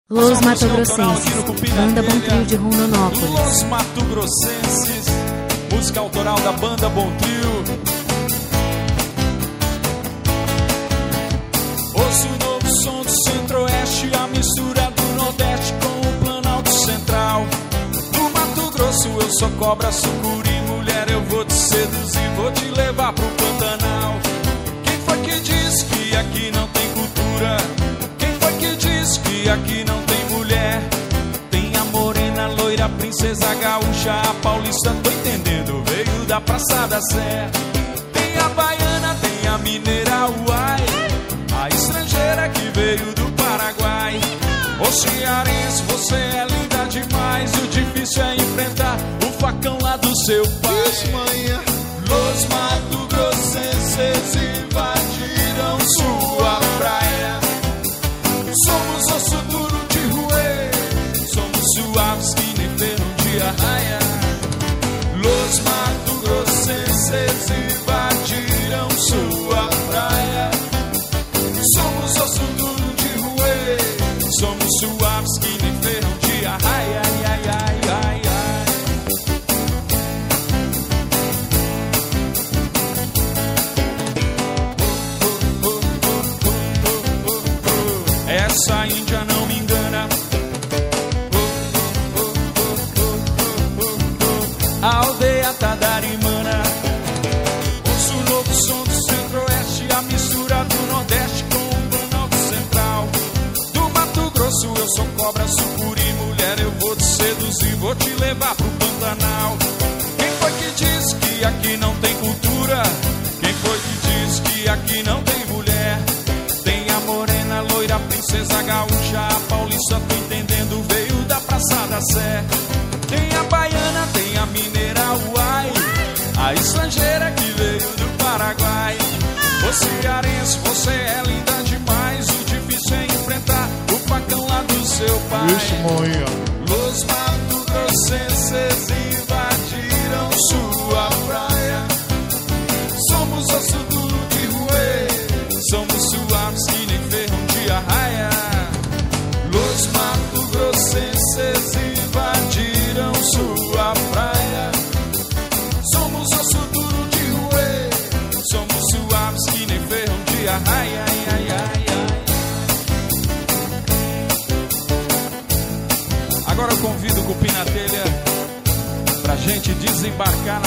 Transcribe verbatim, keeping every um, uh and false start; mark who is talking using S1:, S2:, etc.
S1: Los Mato Grossenses, banda Bom Trio de Rondonópolis.
S2: Los Mato Grossenses, música autoral da banda Bom Trio. Ouço o novo som do Centro-Oeste, a mistura do Nordeste com o Planalto Central. No Mato Grosso eu sou cobra, sucuri, mulher, eu vou te seduzir, vou te levar pro Pantanal. Quem foi que disse que aqui não tem cultura? Quem foi que disse que aqui não tem mulher? Tem a morena, loira, princesa gaúcha, a paulista, tô entendendo, veio da Praça da Sé. Tem a baiana, tem a mineira, uai, a estrangeira que veio do Paraguai. Ô cearense, você é linda demais, o difícil é enfrentar o facão lá do seu pai.
S3: Isso, manhã.
S2: Los Mato Grossenses invadiram sua praia. Somos osso duro de roer, somos suaves que nem feram de arraia. Los Mato Grossenses invadiram sua praia. Somos osso duro de roer, somos suaves que nem feram de arraia. Ai, ai, ai, ai, ai. Essa índia não me engana. A aldeia Tadarimana. Ouço o novo som do Centro-Oeste, a mistura do Nordeste com o Planalto Central. Do Mato Grosso eu sou cobra, sucuri, mulher, eu vou te seduzir, vou te levar pro Pantanal. Quem foi que disse que aqui não tem cultura? Quem foi que disse que aqui não tem mulher? Tem a morena, loira, princesa gaúcha, a paulista, tô entendendo, veio da Praça da Sé. Tem a baiana, tem a mineira, uai, a estrangeira que veio do Paraguai. Ô cearense, você é linda demais, o difícil é enfrentar o facão lá do seu pai.
S3: Isso, manhã.
S2: Los Mato Grossenses invadiram sua praia. Somos osso duro de roer, somos suaves que nem ferram de arraia. Los Mato Grossenses invadiram sua praia. Somos osso duro de roer, somos suaves que nem ferram de arraia. Ai, ai, ai, ai. Agora eu convido o Cupim na telha pra gente desembarcar na